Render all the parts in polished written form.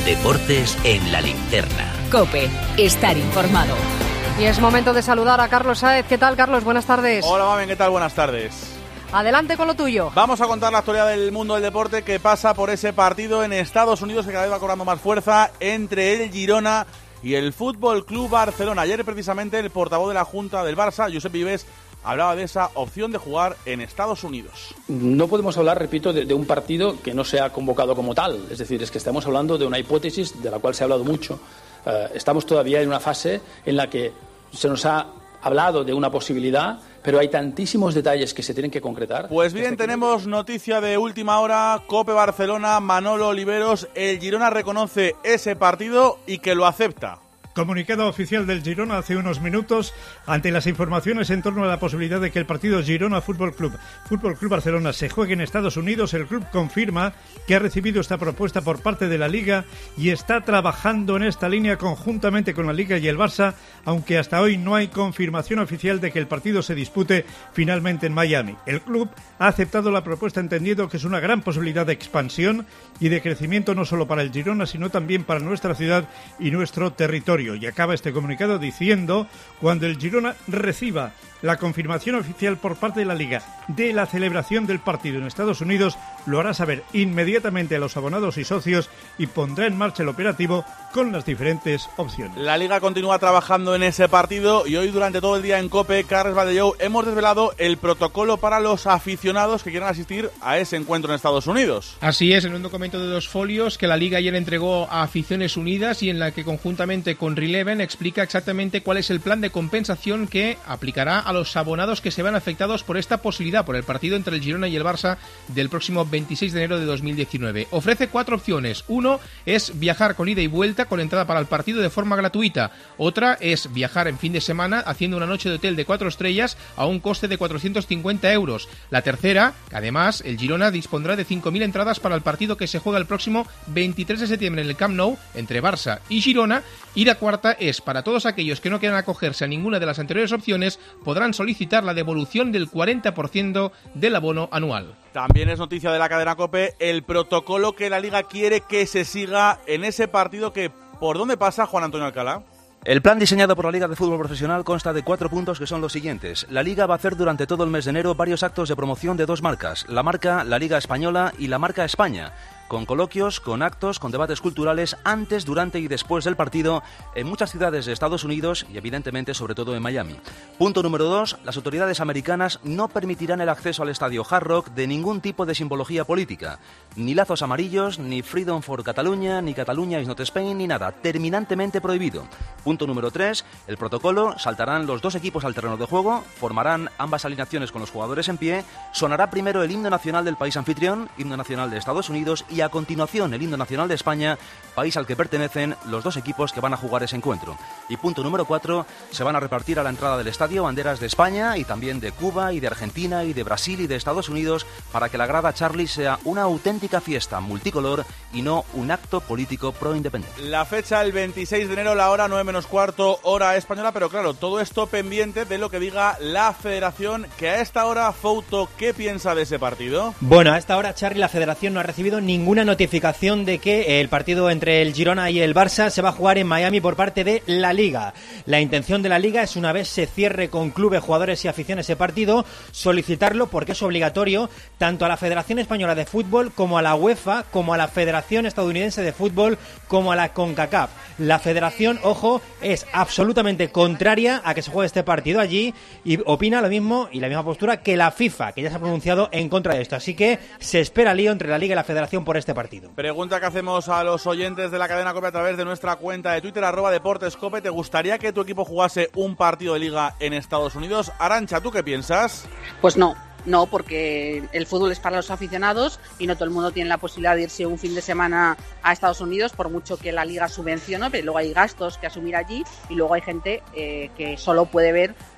Deportes en la linterna. COPE, estar informado. Y es momento de saludar a Carlos Sáez. ¿Qué tal, Carlos? Buenas tardes. Hola, Mamen, ¿qué tal? Buenas tardes. Adelante con lo tuyo. Vamos a contar la actualidad del mundo del deporte que pasa por ese partido en Estados Unidos que cada vez va cobrando más fuerza entre el Girona y el Fútbol Club Barcelona. Ayer precisamente el portavoz de la Junta del Barça, Josep Vives, hablaba de esa opción de jugar en Estados Unidos. No podemos hablar, repito, de un partido que no se ha convocado como tal. Es decir, es que estamos hablando de una hipótesis de la cual se ha hablado mucho. Estamos todavía en una fase en la que se nos ha hablado de una posibilidad, pero hay tantísimos detalles que se tienen que concretar. Pues bien, tenemos noticia de última hora. COPE Barcelona, Manolo Oliveros. El Girona reconoce ese partido y que lo acepta. Comunicado oficial del Girona hace unos minutos ante las informaciones en torno a la posibilidad de que el partido Girona Fútbol Club Barcelona se juegue en Estados Unidos. El club confirma que ha recibido esta propuesta por parte de la Liga y está trabajando en esta línea conjuntamente con la Liga y el Barça, aunque hasta hoy no hay confirmación oficial de que el partido se dispute finalmente en Miami. El club ha aceptado la propuesta entendiendo que es una gran posibilidad de expansión y de crecimiento no solo para el Girona, sino también para nuestra ciudad y nuestro territorio. Y acaba este comunicado diciendo: cuando el Girona reciba la confirmación oficial por parte de la Liga de la celebración del partido en Estados Unidos, lo hará saber inmediatamente a los abonados y socios y pondrá en marcha el operativo con las diferentes opciones. La Liga continúa trabajando en ese partido y hoy durante todo el día en COPE, Carles Badellou, hemos desvelado el protocolo para los aficionados que quieran asistir a ese encuentro en Estados Unidos. Así es, en un documento de 2 folios que la Liga ayer entregó a Aficiones Unidas y en la que conjuntamente con Releven explica exactamente cuál es el plan de compensación que aplicará a los abonados que se vean afectados por esta posibilidad, por el partido entre el Girona y el Barça del próximo 26 de enero de 2019. Ofrece 4 opciones. Uno es viajar con ida y vuelta con entrada para el partido de forma gratuita. Otra es viajar en fin de semana haciendo una noche de hotel de 4 estrellas a un coste de 450 euros. La tercera, además, el Girona dispondrá de 5.000 entradas para el partido que se juega el próximo 23 de septiembre en el Camp Nou entre Barça y Girona. Y la cuarta es, para todos aquellos que no quieran acogerse a ninguna de las anteriores opciones, podrán solicitar la devolución del 40% del abono anual. También es noticia de la cadena COPE el protocolo que la Liga quiere que se siga en ese partido que, ¿por dónde pasa, Juan Antonio Alcalá? El plan diseñado por la Liga de Fútbol Profesional consta de 4 puntos que son los siguientes. La Liga va a hacer durante todo el mes de enero varios actos de promoción de 2 marcas, la marca La Liga Española y la marca España, con coloquios, con actos, con debates culturales antes, durante y después del partido en muchas ciudades de Estados Unidos y evidentemente sobre todo en Miami. Punto número 2, las autoridades americanas no permitirán el acceso al estadio Hard Rock de ningún tipo de simbología política, ni lazos amarillos, ni Freedom for Catalunya, ni Catalunya is not Spain, ni nada, terminantemente prohibido. Punto número 3, el protocolo: saltarán los 2 equipos al terreno de juego, formarán ambas alineaciones con los jugadores en pie, sonará primero el himno nacional del país anfitrión, himno nacional de Estados Unidos, y a continuación el himno nacional de España, país al que pertenecen los 2 equipos que van a jugar ese encuentro. Y punto número 4, se van a repartir a la entrada del estadio banderas de España y también de Cuba y de Argentina y de Brasil y de Estados Unidos para que la grada Charlie sea una auténtica fiesta multicolor y no un acto político pro-independencia. La fecha el 26 de enero, la hora 9:15, hora española, pero claro, todo esto pendiente de lo que diga la Federación, que a esta hora, Fouto, ¿qué piensa de ese partido? Bueno, a esta hora, Charly, la Federación no ha recibido ninguna notificación de que el partido entre el Girona y el Barça se va a jugar en Miami por parte de la Liga. La intención de la Liga es, una vez se cierre con clubes, jugadores y afición ese partido, solicitarlo porque es obligatorio tanto a la Federación Española de Fútbol como a la UEFA, como a la Federación Estadounidense de Fútbol, como a la CONCACAF. La Federación, ojo, es absolutamente contraria a que se juegue este partido allí y opina lo mismo y la misma postura que la FIFA, que ya se ha pronunciado en contra de esto. Así que se espera lío entre la Liga y la Federación por este partido. Pregunta que hacemos a los oyentes de la cadena COPE a través de nuestra cuenta de Twitter, @DeportesCope. ¿Te gustaría que tu equipo jugase un partido de Liga en Estados Unidos? Arantxa, ¿tú qué piensas? Pues no, porque el fútbol es para los aficionados y no todo el mundo tiene la posibilidad de irse un fin de semana a Estados Unidos, por mucho que la Liga subvencione, pero luego hay gastos que asumir allí y luego hay gente que solo puede ver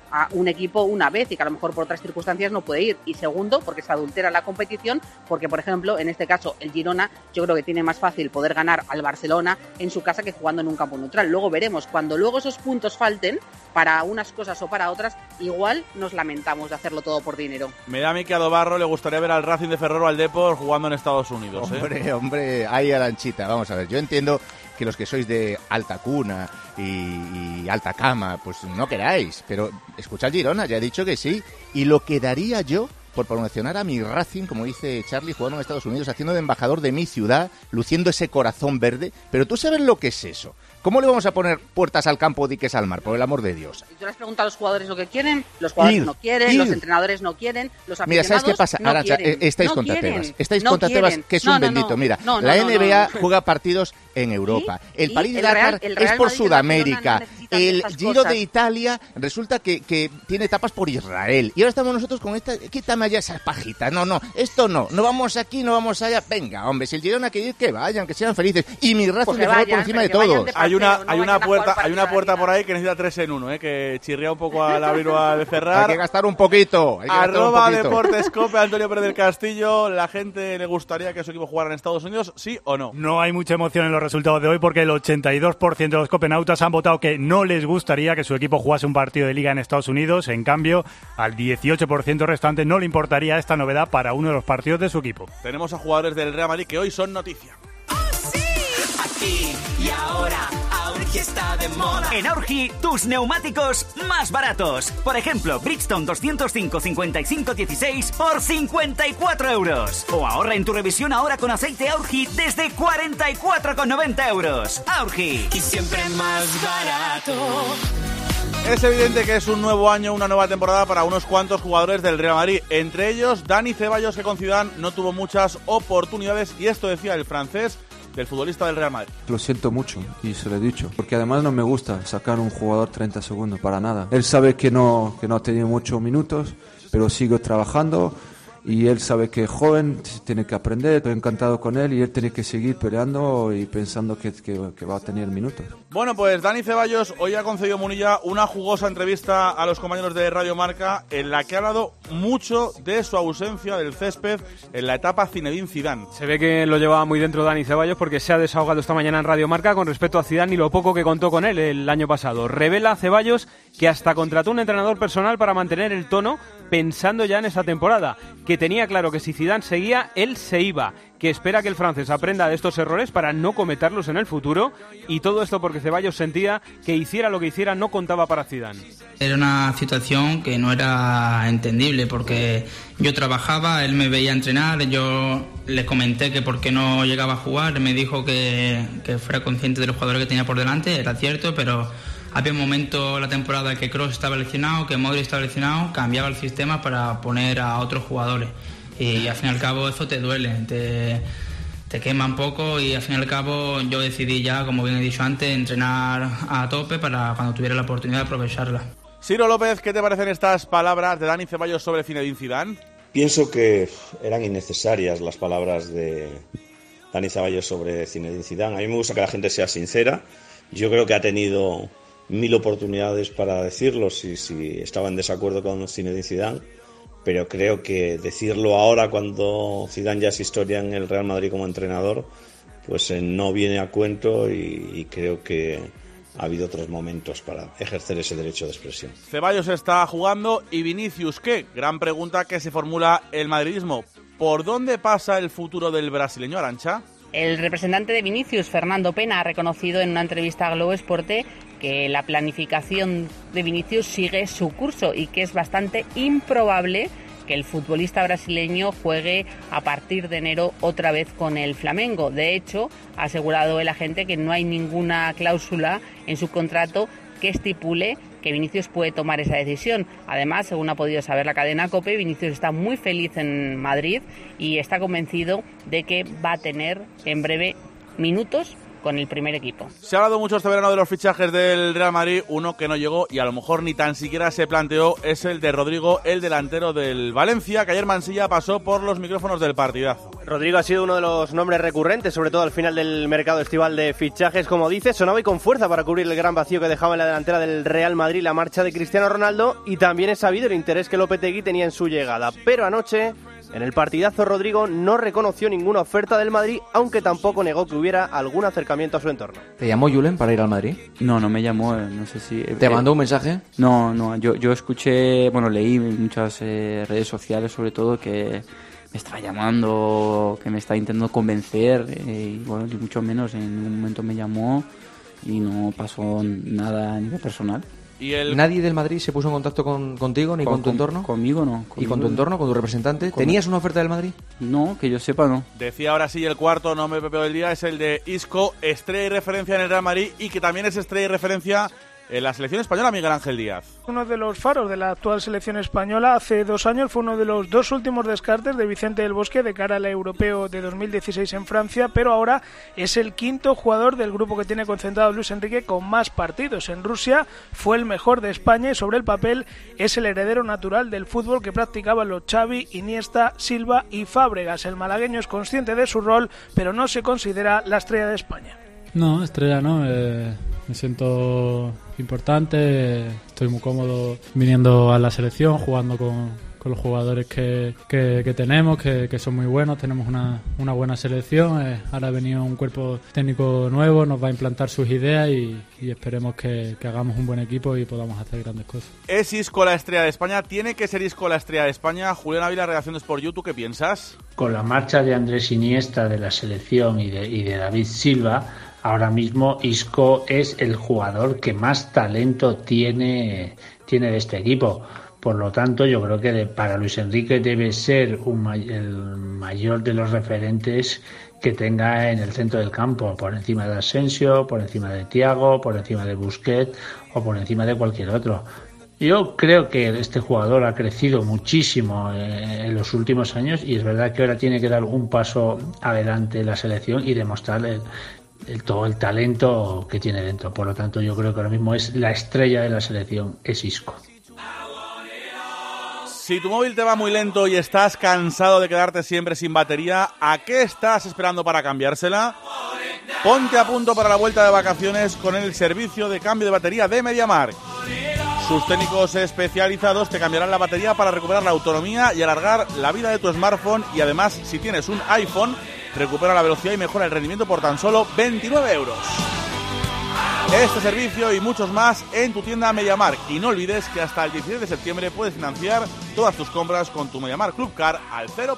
a un equipo una vez y que a lo mejor por otras circunstancias no puede ir. Y segundo, porque se adultera la competición, porque por ejemplo, en este caso el Girona, yo creo que tiene más fácil poder ganar al Barcelona en su casa que jugando en un campo neutral. Luego veremos, cuando luego esos puntos falten para unas cosas o para otras, igual nos lamentamos de hacerlo todo por dinero. Me da a mí que a Dobarro le gustaría ver al Racing de Ferrol o al Depor jugando en Estados Unidos. Hombre, ahí Aranchita, vamos a ver, yo entiendo que los que sois de alta cuna y alta cama, pues no queráis, pero escuchad Girona, ya he dicho que sí, y lo que daría yo por promocionar a mi Racing, como dice Charlie, jugando en Estados Unidos, haciendo de embajador de mi ciudad, luciendo ese corazón verde, pero tú sabes lo que es eso. ¿Cómo le vamos a poner puertas al campo, diques al mar, por el amor de Dios? ¿Tú le has preguntado a los jugadores lo que quieren? Los jugadores no quieren, los entrenadores no quieren, los aficionados. Mira, ¿sabes qué pasa? No Arancha, quieren, estáis no contra quieren, Tebas. Estáis no contra Tebas, que es un bendito. Mira, la NBA juega partidos en Europa. El París-Dakar es por Sudamérica. El Giro de Italia resulta que tiene etapas por Israel. Y ahora estamos nosotros con esta... Quítame allá esas pajitas. No, esto no. No vamos aquí, no vamos allá. Venga, hombre, si el Girona quiere ir, que vayan, que sean felices. Y mi Racing de Ferrol por encima de todos. Hay una puerta por ahí que necesita 3 en 1, que chirría un poco al abrir o al cerrar. Hay que gastar un poquito. @Deportescope, Antonio Pérez del Castillo. ¿La gente le gustaría que su equipo jugara en Estados Unidos, sí o no? No hay mucha emoción en los resultados de hoy porque el 82% de los copenautas han votado que no les gustaría que su equipo jugase un partido de liga en Estados Unidos. En cambio, al 18% restante no le importaría esta novedad para uno de los partidos de su equipo. Tenemos a jugadores del Real Madrid que hoy son noticia. Aquí y ahora, Aurgi está de moda. En Aurgi, tus neumáticos más baratos. Por ejemplo, Bridgestone 205 5516 por 54 euros. O ahorra en tu revisión ahora con aceite Aurgi desde 44,90 euros. Aurgi. Y siempre más barato. Es evidente que es un nuevo año, una nueva temporada para unos cuantos jugadores del Real Madrid. Entre ellos, Dani Ceballos, que con Zidane no tuvo muchas oportunidades. Y esto decía el francés del futbolista del Real Madrid. Lo siento mucho y se lo he dicho, porque además no me gusta sacar un jugador 30 segundos, para nada. Él sabe que no ha tenido muchos minutos, pero sigo trabajando y él sabe que es joven, tiene que aprender. Estoy encantado con él y él tiene que seguir peleando y pensando que va a tener minutos. Bueno, pues Dani Ceballos hoy ha concedido Munilla una jugosa entrevista a los compañeros de Radio Marca en la que ha hablado mucho de su ausencia del césped en la etapa Zinedine Zidane. Se ve que lo llevaba muy dentro Dani Ceballos porque se ha desahogado esta mañana en Radio Marca con respecto a Zidane y lo poco que contó con él el año pasado. Revela Ceballos que hasta contrató un entrenador personal para mantener el tono pensando ya en esta temporada, que tenía claro que si Zidane seguía, él se iba, que espera que el francés aprenda de estos errores para no cometerlos en el futuro, y todo esto porque Ceballos sentía que hiciera lo que hiciera no contaba para Zidane. Era una situación que no era entendible porque yo trabajaba, él me veía entrenar, yo le comenté que por qué no llegaba a jugar, él me dijo que fuera consciente de los jugadores que tenía por delante, era cierto, pero había un momento en la temporada que Kroos estaba lesionado, que Modric estaba lesionado, cambiaba el sistema para poner a otros jugadores. Y al fin y al cabo eso te duele, te quema un poco y al fin y al cabo yo decidí ya, como bien he dicho antes, entrenar a tope para cuando tuviera la oportunidad de aprovecharla. Ciro López, ¿qué te parecen estas palabras de Dani Ceballos sobre Zinedine Zidane? Pienso que eran innecesarias las palabras de Dani Ceballos sobre Zinedine Zidane. A mí me gusta que la gente sea sincera. Yo creo que ha tenido 1000 oportunidades para decirlo si estaba en desacuerdo con Zinedine Zidane, pero creo que decirlo ahora cuando Zidane ya es historia en el Real Madrid como entrenador, pues no viene a cuento y creo que ha habido otros momentos para ejercer ese derecho de expresión. Ceballos está jugando y Vinicius, ¿qué? Gran pregunta que se formula el madridismo. ¿Por dónde pasa el futuro del brasileño, Arantxa? El representante de Vinicius, Fernando Pena, ha reconocido en una entrevista a Globo Esporte que la planificación de Vinicius sigue su curso y que es bastante improbable que el futbolista brasileño juegue a partir de enero otra vez con el Flamengo. De hecho, ha asegurado el agente que no hay ninguna cláusula en su contrato que estipule que Vinicius puede tomar esa decisión. Además, según ha podido saber la cadena COPE, Vinicius está muy feliz en Madrid y está convencido de que va a tener en breve minutos con el primer equipo. Se ha hablado mucho este verano de los fichajes del Real Madrid. Uno que no llegó y a lo mejor ni tan siquiera se planteó es el de Rodrigo, el delantero del Valencia, que ayer Mansilla pasó por los micrófonos del Partidazo. Rodrigo ha sido uno de los nombres recurrentes, sobre todo al final del mercado estival de fichajes. Como dice, sonaba y con fuerza para cubrir el gran vacío que dejaba en la delantera del Real Madrid la marcha de Cristiano Ronaldo, y también es sabido el interés que Lopetegui tenía en su llegada. Pero anoche, en el Partidazo, Rodrigo no reconoció ninguna oferta del Madrid, aunque tampoco negó que hubiera algún acercamiento a su entorno. ¿Te llamó Julen para ir al Madrid? No me llamó, no sé si... ¿Te mandó un mensaje? No, yo escuché, leí en muchas redes sociales sobre todo que me estaba llamando, que me estaba intentando convencer, y ni mucho menos, en un momento me llamó y no pasó nada a nivel personal. ¿Nadie del Madrid se puso en contacto contigo ni con tu entorno? Conmigo no. ¿Y con tu entorno, con tu representante? ¿Tenías una oferta del Madrid? No, que yo sepa no. Decía ahora sí el cuarto nombre Pepe del día, es el de Isco, estrella y referencia en el Real Madrid, y que también es estrella y referencia en la selección española, Miguel Ángel Díaz. Uno de los faros de la actual selección española. Hace 2 años fue uno de los 2 últimos descartes de Vicente del Bosque de cara al Europeo de 2016 en Francia, pero ahora es el 5º jugador del grupo que tiene concentrado Luis Enrique con más partidos. En Rusia fue el mejor de España y sobre el papel es el heredero natural del fútbol que practicaban los Xavi, Iniesta, Silva y Fábregas. El malagueño es consciente de su rol, pero no se considera la estrella de España. No, estrella no, me siento importante, estoy muy cómodo viniendo a la selección, jugando con los jugadores que tenemos, que son muy buenos, tenemos una buena selección, ahora ha venido un cuerpo técnico nuevo, nos va a implantar sus ideas y esperemos que hagamos un buen equipo y podamos hacer grandes cosas. ¿Es Isco la estrella de España? ¿Tiene que ser Isco la estrella de España? Julián Ávila, redacción de Sport You, ¿qué piensas? Con la marcha de Andrés Iniesta de la selección y de David Silva, ahora mismo Isco es el jugador que más talento tiene de este equipo. Por lo tanto, yo creo que para Luis Enrique debe ser el mayor de los referentes que tenga en el centro del campo, por encima de Asensio, por encima de Thiago, por encima de Busquets o por encima de cualquier otro. Yo creo que este jugador ha crecido muchísimo en los últimos años, y es verdad que ahora tiene que dar un paso adelante en la selección y demostrar todo el talento que tiene dentro. Por lo tanto, yo creo que ahora mismo es la estrella de la selección, es Isco. Si tu móvil te va muy lento y estás cansado de quedarte siempre sin batería, ¿a qué estás esperando para cambiársela? Ponte a punto para la vuelta de vacaciones con el servicio de cambio de batería de MediaMarkt. Sus técnicos especializados te cambiarán la batería para recuperar la autonomía y alargar la vida de tu smartphone, y además, si tienes un iPhone, recupera la velocidad y mejora el rendimiento por tan solo 29 euros. Este servicio y muchos más en tu tienda MediaMarkt. Y no olvides que hasta el 16 de septiembre puedes financiar todas tus compras con tu MediaMarkt Club Card al 0%.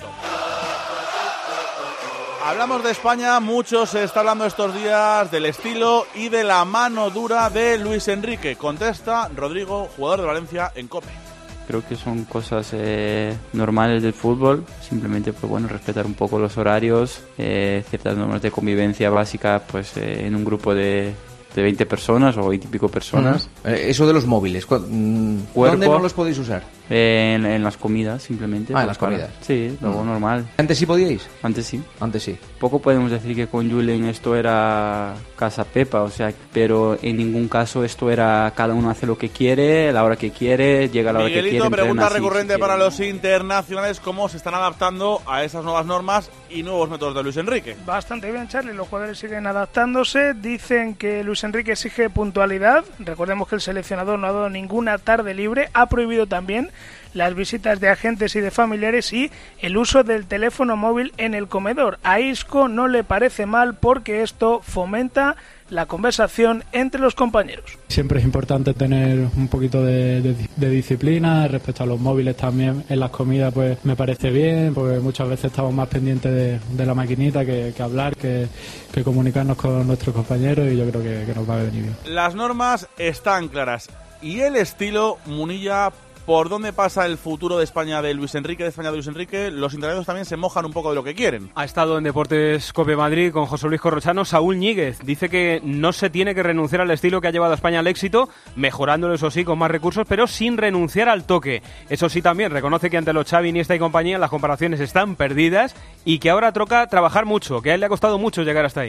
Hablamos de España, mucho se está hablando estos días del estilo y de la mano dura de Luis Enrique. Contesta Rodrigo, jugador de Valencia, en COPE. Creo que son cosas normales del fútbol, simplemente respetar un poco los horarios, ciertas normas de convivencia básicas en un grupo de 20 personas o 20 y pico personas. Eso de los móviles, ¿dónde no los podéis usar? En las comidas, simplemente. En las comidas. Sí, luego normal. ¿Antes sí podíais? Antes sí. Antes sí. Poco podemos decir que con Julen esto era casa Pepa, pero en ningún caso esto era cada uno hace lo que quiere, a la hora que quiere, llega a la hora que quiere. Miguelito, pregunta recurrente para los internacionales, ¿cómo se están adaptando a esas nuevas normas y nuevos métodos de Luis Enrique? Bastante bien, Charlie, los jugadores siguen adaptándose, dicen que Luis Enrique exige puntualidad, recordemos que el seleccionador no ha dado ninguna tarde libre, ha prohibido también las visitas de agentes y de familiares y el uso del teléfono móvil en el comedor. A Isco no le parece mal porque esto fomenta la conversación entre los compañeros. Siempre es importante tener un poquito de disciplina respecto a los móviles también. En las comidas me parece bien, porque muchas veces estamos más pendientes de la maquinita que hablar, que comunicarnos con nuestros compañeros, y yo creo que nos va a venir bien. Las normas están claras. ¿Y el estilo, Munilla? ¿Por dónde pasa el futuro de España de Luis Enrique, Los internacionales también se mojan un poco de lo que quieren. Ha estado en Deportes COPE Madrid con José Luis Corrochano. Saúl Ñíguez dice que no se tiene que renunciar al estilo que ha llevado a España al éxito, mejorándolo, eso sí, con más recursos, pero sin renunciar al toque. Eso sí, también reconoce que ante los Xavi, Iniesta y compañía las comparaciones están perdidas y que ahora toca trabajar mucho, que a él le ha costado mucho llegar hasta ahí.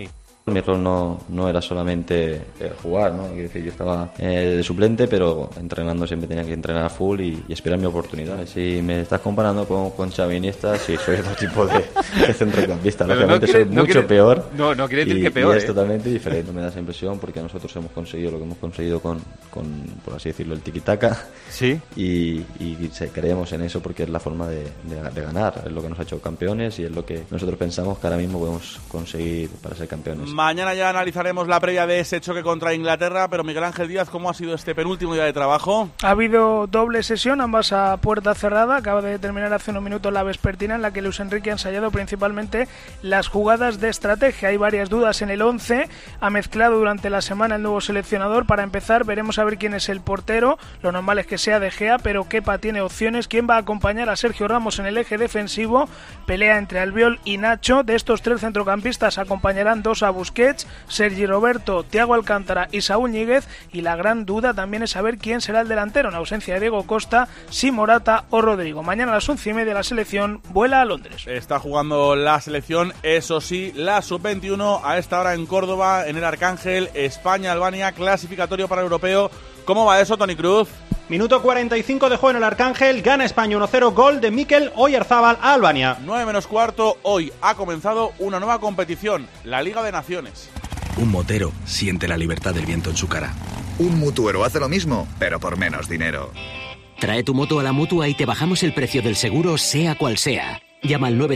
Mi rol no era solamente jugar, ¿no? Es decir, yo estaba de suplente, pero entrenando siempre tenía que entrenar a full y esperar mi oportunidad. Si me estás comparando con Xavi Iniesta, sí, soy otro tipo de centrocampista. Lógicamente soy mucho peor. No quiere decir que peor. Y es totalmente diferente, me da esa impresión, porque nosotros hemos conseguido lo que hemos conseguido con por así decirlo, el tiki-taka. Sí. Y creemos en eso porque es la forma de ganar, es lo que nos ha hecho campeones y es lo que nosotros pensamos que ahora mismo podemos conseguir para ser campeones. Mañana ya analizaremos la previa de ese choque contra Inglaterra, pero Miguel Ángel Díaz, ¿cómo ha sido este penúltimo día de trabajo? Ha habido doble sesión, ambas a puerta cerrada. Acaba de terminar hace unos minutos la vespertina, en la que Luis Enrique ha ensayado principalmente las jugadas de estrategia. Hay varias dudas en el 11, ha mezclado durante la semana el nuevo seleccionador. Para empezar, veremos a ver quién es el portero. Lo normal es que sea De Gea, pero Kepa tiene opciones. ¿Quién va a acompañar a Sergio Ramos en el eje defensivo? Pelea entre Albiol y Nacho. De estos tres centrocampistas acompañarán dos a Busquets, Sergi Roberto, Thiago Alcántara y Saúl Ñíguez, y la gran duda también es saber quién será el delantero en ausencia de Diego Costa, si Morata o Rodrigo. Mañana a las 11:30 la selección vuela a Londres. Está jugando la selección, eso sí, la sub-21 a esta hora en Córdoba, en el Arcángel, España-Albania, clasificatorio para el europeo. ¿Cómo va eso, Toni Cruz? Minuto 45 de juego en el Arcángel, gana España 1-0, gol de Mikel Oyarzábal a Albania. 9:15, hoy ha comenzado una nueva competición, la Liga de Naciones. Un motero siente la libertad del viento en su cara. Un mutuero hace lo mismo, pero por menos dinero. Trae tu moto a la Mutua y te bajamos el precio del seguro, sea cual sea. Llama al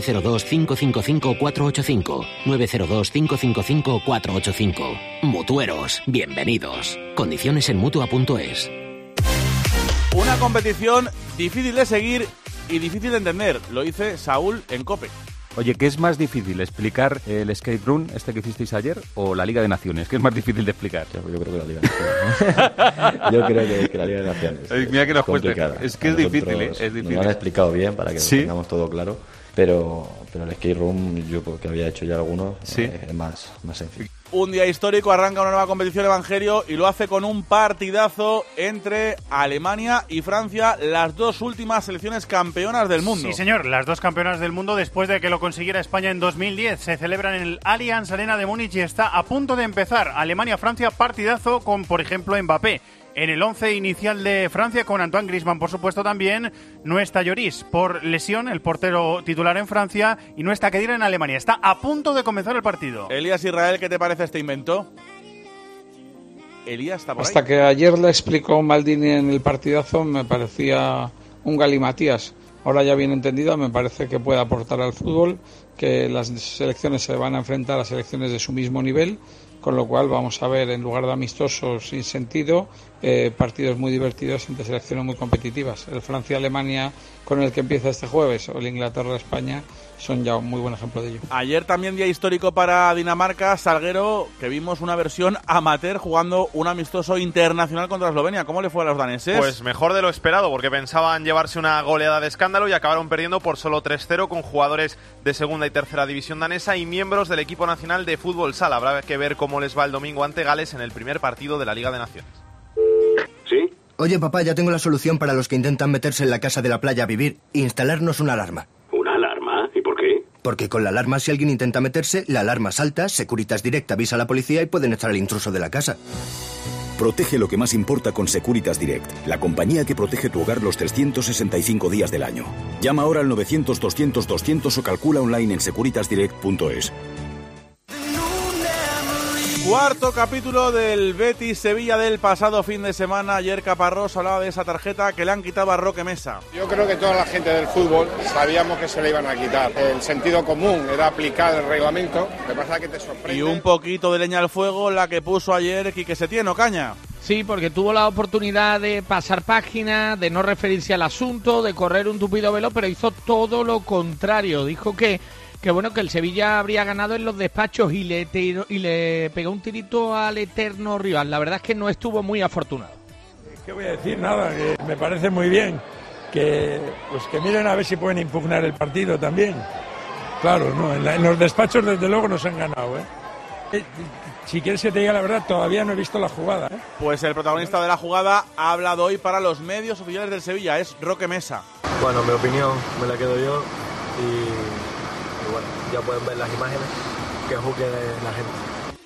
902-555-485. 902-555-485. Mutueros, bienvenidos. Condiciones en Mutua.es. Una competición difícil de seguir y difícil de entender, lo dice Saúl en COPE. Oye, ¿qué es más difícil, explicar el escape room este que hicisteis ayer o la Liga de Naciones? ¿Qué es más difícil de explicar? Yo creo que la Liga de Naciones. Yo creo que la Liga de Naciones mira que nos cuesta. Es que es difícil, ¿eh? Es difícil. Nos lo han explicado bien para que lo tengamos todo claro, pero el escape room, yo porque había hecho ya algunos, es más sencillo. Un día histórico, arranca una nueva competición Evangelio y lo hace con un partidazo entre Alemania y Francia, las dos últimas selecciones campeonas del mundo. Sí, señor, las dos campeonas del mundo después de que lo consiguiera España en 2010. Se celebran en el Allianz Arena de Múnich y está a punto de empezar. Alemania-Francia, partidazo con, por ejemplo, Mbappé. En el 11 inicial de Francia, con Antoine Griezmann, por supuesto, también, no está Lloris por lesión, el portero titular en Francia, y no está Khedira en Alemania. Está a punto de comenzar el partido. Elías Israel, ¿qué te parece este invento? Elías está por Hasta ahí. Que ayer le explicó Maldini en el partidazo, me parecía un galimatías. Ahora ya bien entendido, me parece que puede aportar al fútbol, que las selecciones se van a enfrentar a selecciones de su mismo nivel, con lo cual vamos a ver, en lugar de amistosos sin sentido, partidos muy divertidos entre selecciones muy competitivas. El Francia-Alemania, con el que empieza este jueves, o el Inglaterra-España, son ya un muy buen ejemplo de ello. Ayer también día histórico para Dinamarca, Salguero, que vimos una versión amateur jugando un amistoso internacional contra Eslovenia. ¿Cómo le fue a los daneses? Pues mejor de lo esperado, porque pensaban llevarse una goleada de escándalo y acabaron perdiendo por solo 3-0 con jugadores de segunda y tercera división danesa y miembros del equipo nacional de fútbol sala. Habrá que ver cómo les va el domingo ante Gales en el primer partido de la Liga de Naciones. ¿Sí? Oye, papá, ya tengo la solución para los que intentan meterse en la casa de la playa a vivir. Instalarnos una alarma. ¿Una alarma? ¿Y por qué? Porque con la alarma, si alguien intenta meterse, la alarma salta, Securitas Direct avisa a la policía y pueden echar al intruso de la casa. Protege lo que más importa con Securitas Direct, la compañía que protege tu hogar los 365 días del año. Llama ahora al 900-200-200 o calcula online en securitasdirect.es. Cuarto capítulo del Betis-Sevilla del pasado fin de semana. Ayer Caparrós hablaba de esa tarjeta que le han quitado a Roque Mesa. Yo creo que toda la gente del fútbol sabíamos que se le iban a quitar. El sentido común era aplicar el reglamento. Lo que pasa es que te sorprende. Y un poquito de leña al fuego la que puso ayer Quique Setién, Ocaña. Sí, porque tuvo la oportunidad de pasar página, de no referirse al asunto, de correr un tupido velo, pero hizo todo lo contrario. Dijo que bueno, que el Sevilla habría ganado en los despachos y le pegó un tirito al eterno rival. La verdad es que no estuvo muy afortunado. ¿Qué voy a decir? Nada, que me parece muy bien que miren a ver si pueden impugnar el partido también. Claro, no, en los despachos desde luego nos han ganado, Si quieres que te diga la verdad, todavía no he visto la jugada, Pues el protagonista de la jugada ha hablado hoy para los medios oficiales del Sevilla, es Roque Mesa. Bueno, mi opinión me la quedo yo y bueno, ya pueden ver las imágenes que juzgue la gente.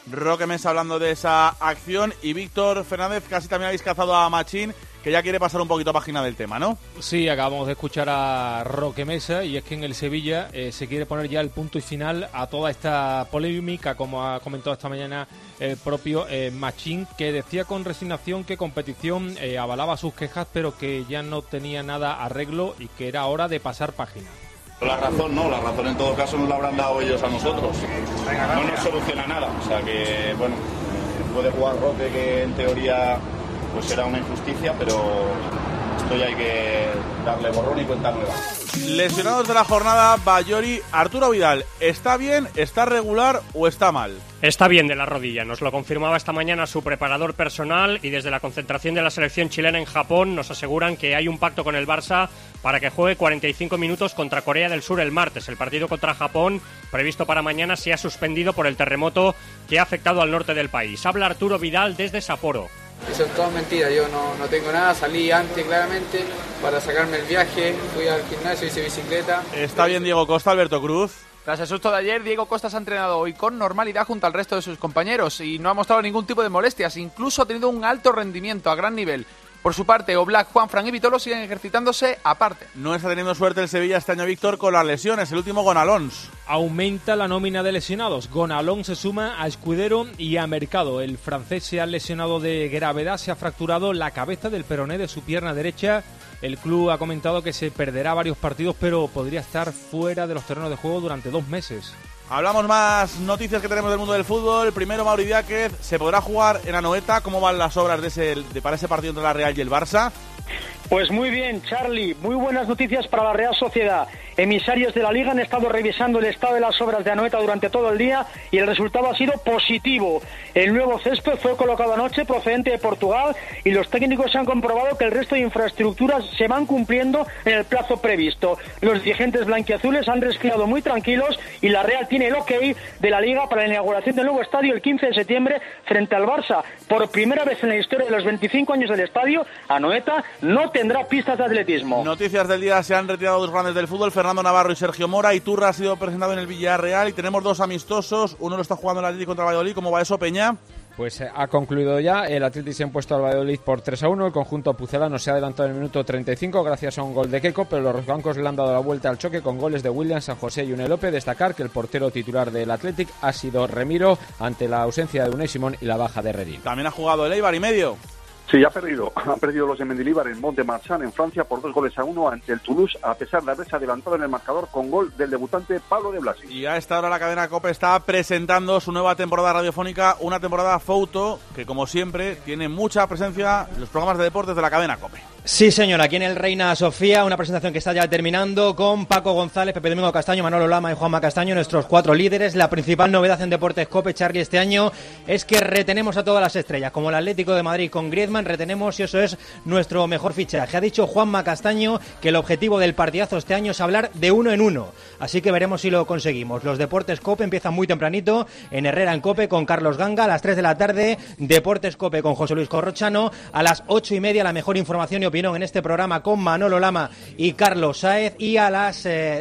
Roque Mesa hablando de esa acción y Víctor Fernández, casi también habéis cazado a Machín, que ya quiere pasar un poquito a página del tema, ¿no? Sí, acabamos de escuchar a Roque Mesa y es que en el Sevilla se quiere poner ya el punto y final a toda esta polémica, como ha comentado esta mañana el propio Machín, que decía con resignación que competición avalaba sus quejas, pero que ya no tenía nada arreglo y que era hora de pasar página. La razón no, la razón en todo caso nos la habrán dado ellos a nosotros. No nos soluciona nada, o sea que, bueno, puede jugar Roque, que en teoría pues era una injusticia, pero esto ya hay que darle borrón y cuenta nueva. Lesionados de la jornada, Bayori. Arturo Vidal, ¿está bien, está regular o está mal? Está bien de la rodilla, nos lo confirmaba esta mañana su preparador personal y desde la concentración de la selección chilena en Japón nos aseguran que hay un pacto con el Barça para que juegue 45 minutos contra Corea del Sur el martes. El partido contra Japón, previsto para mañana, se ha suspendido por el terremoto que ha afectado al norte del país. Habla Arturo Vidal desde Sapporo. Eso es todo mentira, yo no tengo nada, salí antes claramente para sacarme el viaje, fui al gimnasio, hice bicicleta. Está bien Diego Costa, Alberto Cruz. Tras el susto de ayer, Diego Costa se ha entrenado hoy con normalidad junto al resto de sus compañeros y no ha mostrado ningún tipo de molestias, incluso ha tenido un alto rendimiento a gran nivel. Por su parte, Oblak, Juanfran y Vitolo siguen ejercitándose aparte. No está teniendo suerte el Sevilla este año, Víctor, con las lesiones. El último, Gonalons. Aumenta la nómina de lesionados. Gonalón se suma a Escudero y a Mercado. El francés se ha lesionado de gravedad, se ha fracturado la cabeza del peroné de su pierna derecha. El club ha comentado que se perderá varios partidos, pero podría estar fuera de los terrenos de juego durante 2 meses. Hablamos más noticias que tenemos del mundo del fútbol. Primero, Mauri Diáquez, ¿se podrá jugar en Anoeta? ¿Cómo van las obras para ese partido entre la Real y el Barça? Pues muy bien, Charlie, muy buenas noticias para la Real Sociedad. Emisarios de la Liga han estado revisando el estado de las obras de Anoeta durante todo el día y el resultado ha sido positivo. El nuevo césped fue colocado anoche procedente de Portugal y los técnicos han comprobado que el resto de infraestructuras se van cumpliendo en el plazo previsto. Los dirigentes blanquiazules han respirado muy tranquilos y la Real tiene el ok de la Liga para la inauguración del nuevo estadio el 15 de septiembre frente al Barça. Por primera vez en la historia de los 25 años del estadio, Anoeta no tendrá pistas de atletismo. Noticias del día: se han retirado 2 grandes del fútbol, Fernando Navarro y Sergio Mora. Iturra ha sido presentado en el Villarreal y tenemos 2 amistosos. Uno lo está jugando el Atlético contra el Valladolid. ¿Cómo va eso, Peña? Pues ha concluido ya, el Atlético se ha impuesto al Valladolid por 3-1, el conjunto pucelano se ha adelantado en el minuto 35 gracias a un gol de Keco, pero los blancos le han dado la vuelta al choque con goles de William, San José y Une López. Destacar que el portero titular del Atlético ha sido Remiro ante la ausencia de Unai Simón y la baja de Redín. También ha jugado el Eibar y medio. Sí, han perdido los de Mendilibar en Mont-de-Marsan, en Francia, por 2-1 ante el Toulouse, a pesar de haberse adelantado en el marcador con gol del debutante Pablo de Blasi. Y a esta hora la cadena COPE está presentando su nueva temporada radiofónica, una temporada Fouto, que como siempre tiene mucha presencia en los programas de deportes de la cadena COPE. Sí, señor, aquí en el Reina Sofía, una presentación que está ya terminando con Paco González, Pepe Domingo Castaño, Manolo Lama y Juanma Castaño, nuestros 4 líderes. La principal novedad en Deportes COPE, Charlie, este año es que retenemos a todas las estrellas, como el Atlético de Madrid con Griezmann, retenemos y eso es nuestro mejor fichaje. Ha dicho Juanma Castaño que el objetivo del partidazo este año es hablar de 1 en 1, así que veremos si lo conseguimos. Los Deportes COPE empiezan muy tempranito en Herrera en COPE con Carlos Ganga, a las 3 de la tarde, Deportes COPE con José Luis Corrochano, a las 8:30 la mejor información y opinión en este programa con Manolo Lama y Carlos Sáez, y a las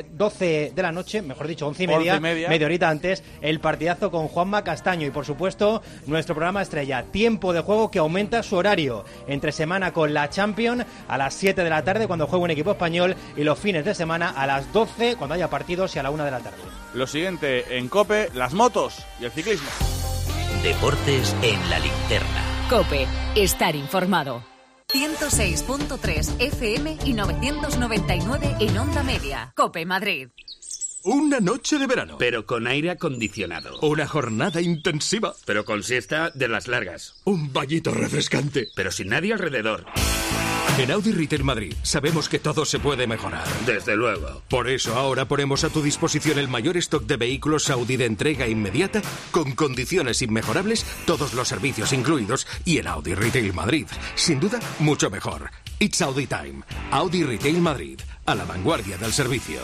12 de la noche, mejor dicho 11:30, media horita antes, el partidazo con Juanma Castaño y por supuesto nuestro programa estrella, Tiempo de Juego, que aumenta su horario entre semana con la Champions a las 7 de la tarde cuando juega un equipo español y los fines de semana a las 12 cuando haya partidos y a la 1 de la tarde. Lo siguiente en COPE, las motos y el ciclismo. Deportes en la linterna. COPE, estar informado. 106.3 FM y 999 en onda media. COPE Madrid. Una noche de verano, pero con aire acondicionado. Una jornada intensiva, pero con siesta de las largas. Un bañito refrescante, pero sin nadie alrededor. En Audi Retail Madrid sabemos que todo se puede mejorar. Desde luego. Por eso ahora ponemos a tu disposición el mayor stock de vehículos Audi de entrega inmediata, con condiciones inmejorables, todos los servicios incluidos, y en Audi Retail Madrid, sin duda, mucho mejor. It's Audi Time. Audi Retail Madrid, a la vanguardia del servicio.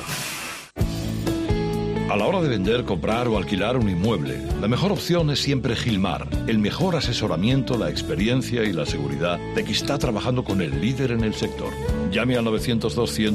A la hora de vender, comprar o alquilar un inmueble, la mejor opción es siempre Gilmar. El mejor asesoramiento, la experiencia y la seguridad de que está trabajando con el líder en el sector. Llame al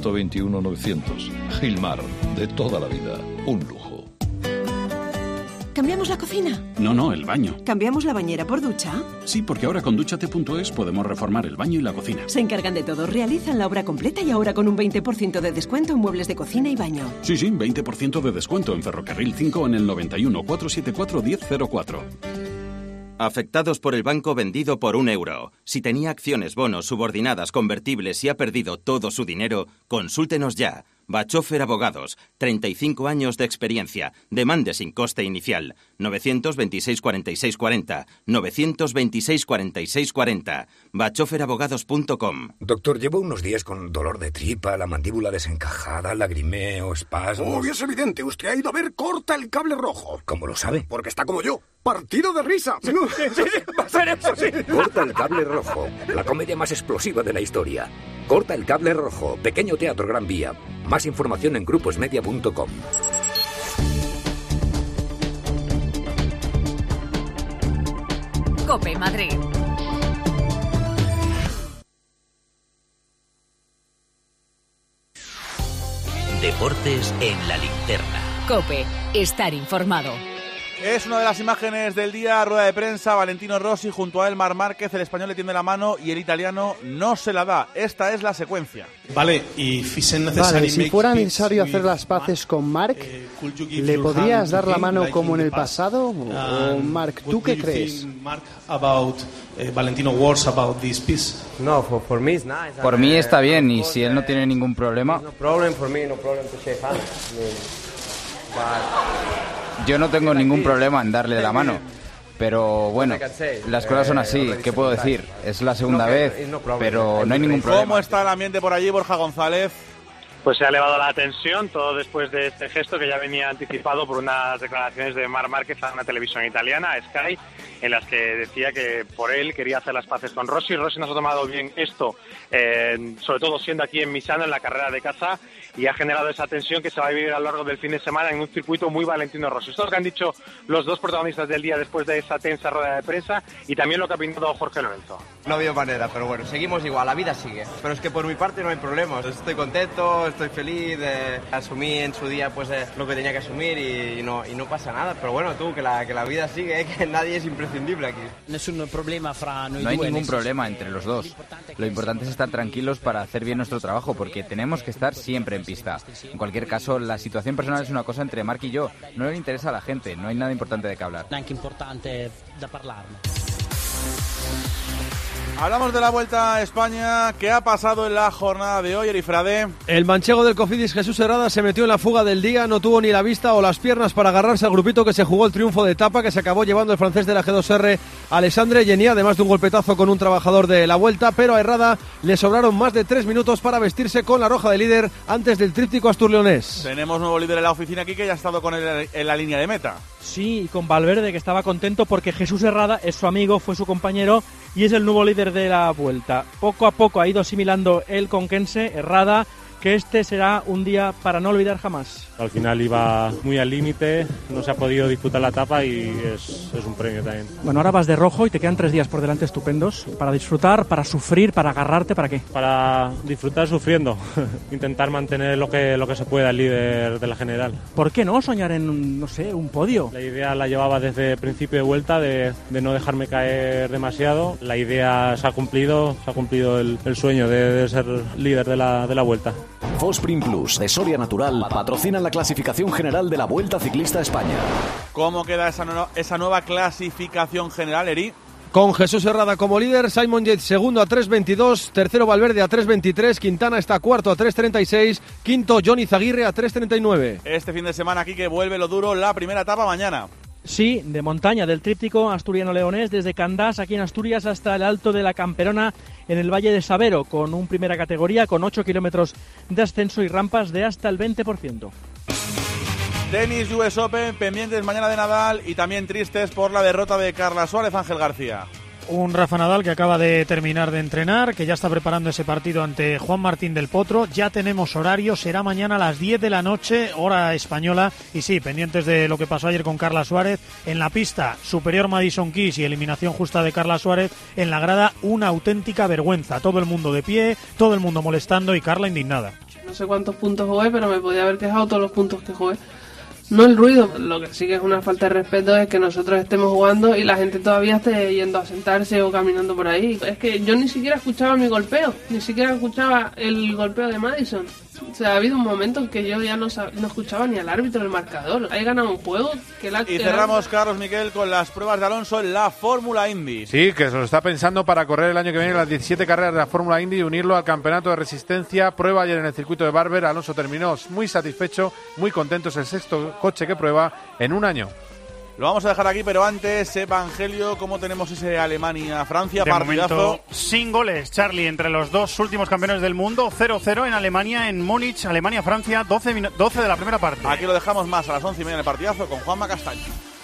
902-121-900. Gilmar, de toda la vida, un lujo. ¿Cambiamos la cocina? No, el baño. ¿Cambiamos la bañera por ducha? Sí, porque ahora con Dúchate.es podemos reformar el baño y la cocina. Se encargan de todo, realizan la obra completa y ahora con un 20% de descuento en muebles de cocina y baño. Sí, 20% de descuento en Ferrocarril 5 en el 91 474 1004. Afectados por el banco vendido por €1. Si tenía acciones, bonos, subordinadas, convertibles y ha perdido todo su dinero, consúltenos ya. Bachofer Abogados, 35 años de experiencia. Demande sin coste inicial. 926 46 40. 926 46 40. bachoferabogados.com. Doctor, llevo unos días con dolor de tripa, la mandíbula desencajada, lagrimeo, espasmos. Es evidente, usted ha ido a ver Corta el Cable Rojo. ¿Cómo lo sabe? Porque está como yo, partido de risa. Sí, va a ser eso, sí. Corta el Cable Rojo, la comedia más explosiva de la historia. Corta el Cable Rojo, Pequeño Teatro Gran Vía. Más información en gruposmedia.com. COPE Madrid. Deportes en la linterna. COPE, estar informado. Es una de las imágenes del día, rueda de prensa, Valentino Rossi junto a Elmar Márquez, el español le tiende la mano y el italiano no se la da. Esta es la secuencia. Vale, si fuera necesario hacer las paces con Marc, ¿le podrías dar la mano como en el pasado? O Marc, ¿tú qué crees? Por mí está bien, y si él no tiene ningún problema. Yo no tengo ningún problema en darle la mano, pero bueno, las cosas son así. ¿Qué puedo decir? Es la segunda vez, pero no hay ningún problema. ¿Cómo está el ambiente por allí, Borja González? Pues se ha elevado la tensión, todo después de este gesto que ya venía anticipado por unas declaraciones de Marc Márquez a una televisión italiana, a Sky, en las que decía que por él quería hacer las paces con Rossi. Rossi no se ha tomado bien esto, sobre todo siendo aquí en Misano, en la carrera de casa, y ha generado esa tensión que se va a vivir a lo largo del fin de semana en un circuito muy Valentino Rossi. Esto es lo que han dicho los dos protagonistas del día después de esa tensa rueda de prensa, y también lo que ha opinado Jorge Lorenzo. No había manera, pero bueno, seguimos igual, la vida sigue. Pero es que por mi parte no hay problemas. Estoy contento, estoy feliz, asumí en su día pues lo que tenía que asumir y no pasa nada. Pero bueno, que la vida sigue, que nadie es imprescindible aquí. No hay ningún problema entre los dos. Lo importante es estar tranquilos para hacer bien nuestro trabajo, porque tenemos que estar siempre en pista. En cualquier caso, la situación personal es una cosa entre Marc y yo. No le interesa a la gente, no hay nada importante de que hablar. Hablamos de la Vuelta a España. ¿Qué ha pasado en la jornada de hoy, Erifrade? El manchego del Cofidis, Jesús Herrada, se metió en la fuga del día. No tuvo ni la vista o las piernas para agarrarse al grupito que se jugó el triunfo de etapa, que se acabó llevando el francés de la G2R, Alexandre Genia, además de un golpetazo con un trabajador de la Vuelta. Pero a Herrada le sobraron más de 3 minutos para vestirse con la roja de líder antes del tríptico asturleonés. Tenemos nuevo líder en la oficina aquí, que ya ha estado con él en la línea de meta. Sí, y con Valverde, que estaba contento porque Jesús Herrada es su amigo, fue su compañero y es el nuevo líder de la Vuelta. Poco a poco ha ido asimilando el conquense, Herrada, que este será un día para no olvidar jamás. Al final iba muy al límite, no se ha podido disputar la etapa y es un premio también. Bueno, ahora vas de rojo y te quedan 3 días por delante estupendos para disfrutar, para sufrir, para agarrarte, ¿para qué? Para disfrutar sufriendo, intentar mantener lo que se pueda el líder de la general. ¿Por qué no soñar en, no sé, un podio? La idea la llevaba desde el principio de Vuelta de no dejarme caer demasiado. La idea se ha cumplido el sueño de ser líder de la Vuelta. Fosprin Plus de Soria Natural patrocinan la clasificación general de la Vuelta Ciclista a España. ¿Cómo queda esa nueva clasificación general, Eri? Con Jesús Herrada como líder, Simon Yates segundo a 3.22, tercero Valverde a 3.23, Quintana está cuarto a 3.36, quinto Johnny Zaguirre a 3.39. Este fin de semana aquí que vuelve lo duro, la primera etapa mañana. Sí, de montaña, del tríptico asturiano-leonés, desde Candás, aquí en Asturias, hasta el Alto de la Camperona, en el Valle de Sabero, con un primera categoría, con 8 kilómetros de ascenso y rampas de hasta el 20%. Tenis US Open, pendientes mañana de Nadal y también tristes por la derrota de Carla Suárez. Ángel García. Un Rafa Nadal que acaba de terminar de entrenar, que ya está preparando ese partido ante Juan Martín del Potro. Ya tenemos horario, será mañana a las 10 de la noche, hora española. Y sí, pendientes de lo que pasó ayer con Carla Suárez. En la pista, superior Madison Keys y eliminación justa de Carla Suárez. En la grada, una auténtica vergüenza. Todo el mundo de pie, todo el mundo molestando y Carla indignada. No sé cuántos puntos jugué, pero me podía haber quejado todos los puntos que jugué. no el ruido. Lo que sí que es una falta de respeto es que nosotros estemos jugando y la gente todavía esté yendo a sentarse o caminando por ahí. Es que yo ni siquiera escuchaba mi golpeo, ni siquiera escuchaba el golpeo de Maddison. O sea, ha habido un momento en que yo ya no escuchaba ni al árbitro, el marcador. Hay ganado un juego que Y cerramos, Carlos Miquel, con las pruebas de Alonso en la Fórmula Indy. Sí, que se lo está pensando para correr el año que viene las 17 carreras de la Fórmula Indy y unirlo al campeonato de resistencia. Prueba ayer en el circuito de Barber. Alonso terminó muy satisfecho, muy contento. Es el sexto coche que prueba en un año. Lo vamos a dejar aquí, pero antes, Evangelio, ¿cómo tenemos ese Alemania-Francia? De Partidazo. momento, sin goles, Charlie, entre los dos últimos campeones del mundo. 0-0 en Alemania, en Múnich, Alemania-Francia, 12 de la primera parte. Aquí lo dejamos más a las 11:30 en el partidazo con Juanma Castaño.